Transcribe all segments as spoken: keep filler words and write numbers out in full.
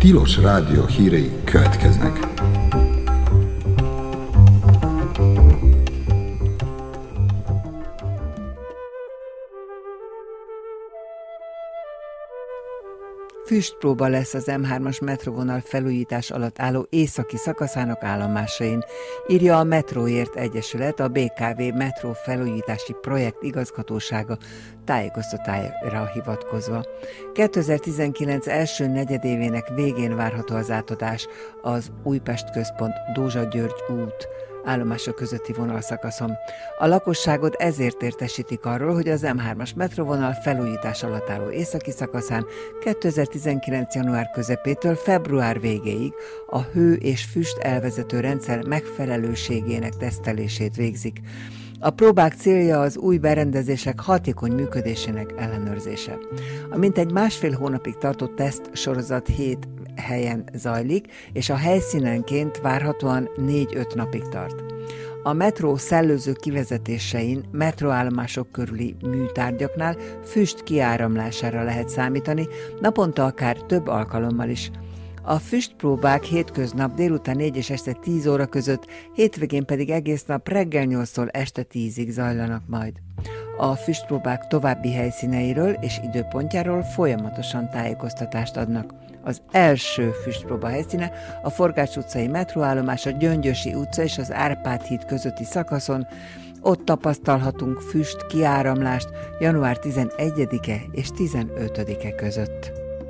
Tilos Rádió hírei következnek. Füstpróba lesz az em hármas metróvonal felújítás alatt álló északi szakaszának állomásain, írja a Metróért Egyesület, a bé ká vé metró felújítási projekt igazgatósága tájékoztatására hivatkozva. kétezer-tizenkilenc első negyedévének végén várható az átadás az Újpest központ Dózsa-György út állomások közötti vonalszakaszon. A lakosságot ezért értesítik arról, hogy az em hármas metróvonal felújítás alatt álló északi szakaszán kétezer-tizenkilenc január közepétől február végéig a hő és füst elvezető rendszer megfelelőségének tesztelését végzik. A próbák célja az új berendezések hatékony működésének ellenőrzése. A mintegy másfél hónapig tartó teszt sorozat hét helyen zajlik, és a helyszínenként várhatóan négy-öt napig tart. A metró szellőző kivezetésein, metróállomások körüli műtárgyaknál füst kiáramlására lehet számítani, naponta akár több alkalommal is. A füstpróbák hétköznap délután négy és este tíz óra között, hétvégén pedig egész nap reggel nyolctól este tízig zajlanak majd. A füstpróbák további helyszíneiről és időpontjáról folyamatosan tájékoztatást adnak. Az első füstpróba helyszíne a Forgács utcai metróállomás, a Gyöngyösi utca és az Árpád híd közötti szakaszon. Ott tapasztalhatunk füst kiáramlást január tizenegyedike és tizenötödike között.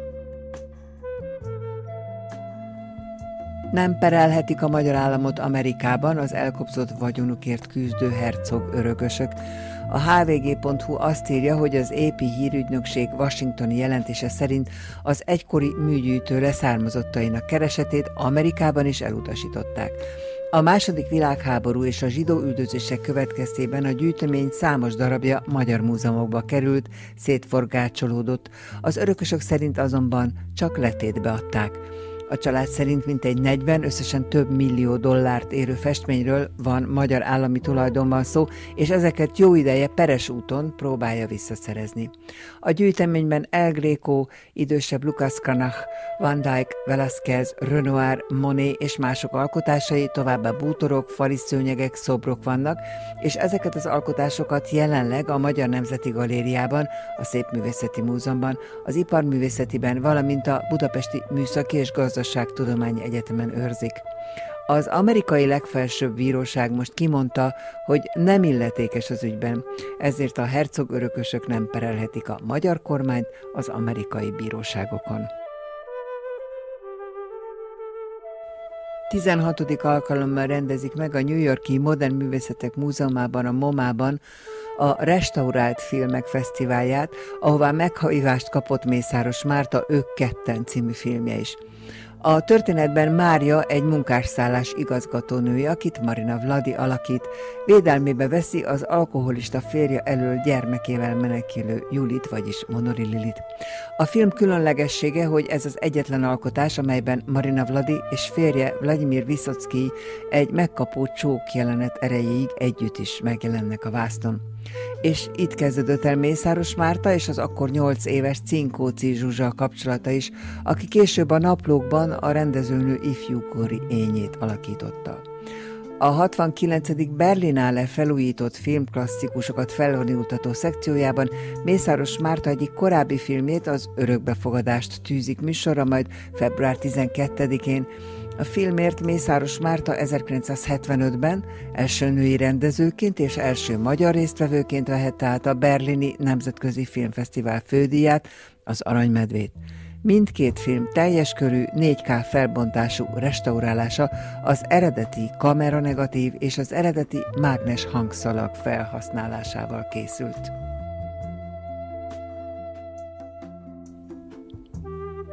Nem perelhetik a magyar államot Amerikában az elkobzott vagyonukért küzdő hercog örökösök. A há vé gé pont hú azt írja, hogy az á pé hírügynökség washingtoni jelentése szerint az egykori műgyűjtő leszármazottainak keresetét Amerikában is elutasították. A második világháború és a zsidó üldözések következtében a gyűjtemény számos darabja magyar múzeumokba került, szétforgácsolódott, az örökösök szerint azonban csak letétbe adták. A család szerint mintegy negyven, összesen több millió dollárt érő festményről van magyar állami tulajdonban szó, és ezeket jó ideje peres úton próbálja visszaszerezni. A gyűjteményben El Greco, idősebb Lucas Cranach, Van Dyck, Velázquez, Renoir, Monet és mások alkotásai, továbbá bútorok, faliszőnyegek, szobrok vannak, és ezeket az alkotásokat jelenleg a Magyar Nemzeti Galériában, a Szépművészeti Múzeumban, az Iparművészetiben, valamint a Budapesti Műszaki és Gazdaságtudományi Egyetemen őrzik. Az amerikai legfelsőbb bíróság most kimondta, hogy nem illetékes az ügyben, ezért a hercog örökösök nem perelhetik a magyar kormányt az amerikai bíróságokon. tizenhatodik alkalommal rendezik meg a New York-i Modern Művészetek Múzeumában, a momában a Restaurált Filmek Fesztiválját, ahová meghívást kapott Mészáros Márta Ők ketten című filmje is. A történetben Mária egy munkásszállás igazgatónője, akit Marina Vladi alakít, védelmébe veszi az alkoholista férje elől gyermekével menekülő Julit, vagyis Monori Lilit. A film különlegessége, hogy ez az egyetlen alkotás, amelyben Marina Vladi és férje Vladimir Viszocki egy megkapó csók jelenet erejéig együtt is megjelennek a vásznon. És itt kezdődött el Mészáros Márta és az akkor nyolc éves Cinkóci Zsuzsa kapcsolata is, aki később a Naplókban a rendezőnő ifjúkori ényét alakította. A hatvankilencedik Berlinale felújított filmklasszikusokat felvonultató szekciójában Mészáros Márta egyik korábbi filmjét, az Örökbefogadást tűzik műsorra, majd február tizenkettedikén. A filmért Mészáros Márta ezerkilencszázhetvenötben első női rendezőként és első magyar résztvevőként vehette át a Berlini Nemzetközi Filmfesztivál fődíját, az Aranymedvét. Mindkét film teljes körű négy ká felbontású restaurálása az eredeti kameranegatív és az eredeti mágnes hangszalag felhasználásával készült.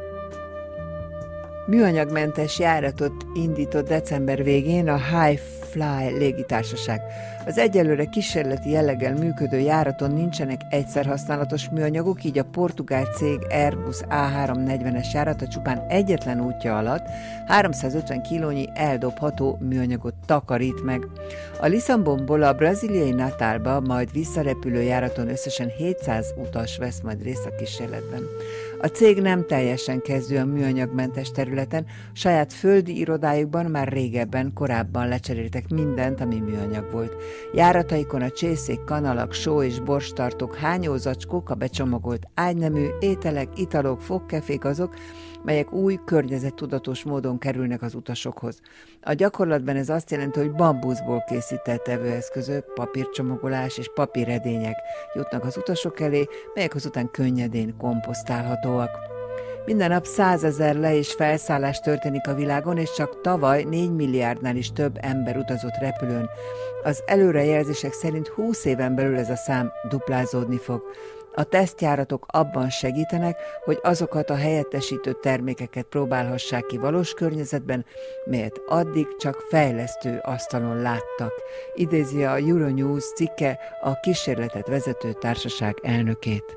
Műanyagmentes járatot indított december végén a High Fly légitársaság. Az egyelőre kísérleti jelleggel működő járaton nincsenek egyszer használatos műanyagok, így a portugál cég Airbus á háromszáznegyvenes járata csupán egyetlen útja alatt háromszázötven kilónyi eldobható műanyagot takarít meg. A Lisszabonból a brazíliai Natalba, majd visszarepülő járaton összesen hétszáz utas vesz majd részt a kísérletben. A cég nem teljesen kezdő a műanyagmentes területen, saját földi irodájukban már régebben, korábban lecseréltek mindent, ami műanyag volt. Járataikon a csészék, kanalak, só és borstartók, hányózacskók, a becsomagolt ágynemű, ételek, italok, fogkefék azok, melyek új, környezettudatos módon kerülnek az utasokhoz. A gyakorlatban ez azt jelenti, hogy bambuszból készített evőeszközök, papírcsomagolás és papíredények jutnak az utasok elé, melyek azután könnyedén komposztálhatóak. Minden nap százezer le- és felszállás történik a világon, és csak tavaly négy milliárdnál is több ember utazott repülőn. Az előrejelzések szerint húsz éven belül ez a szám duplázódni fog. A tesztjáratok abban segítenek, hogy azokat a helyettesítő termékeket próbálhassák ki valós környezetben, melyet addig csak fejlesztő asztalon láttak. Idézi a Euronews cikke a kísérletet vezető társaság elnökét.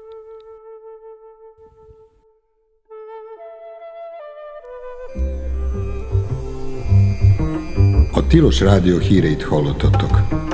A Tilos Rádió híreit hallottatok.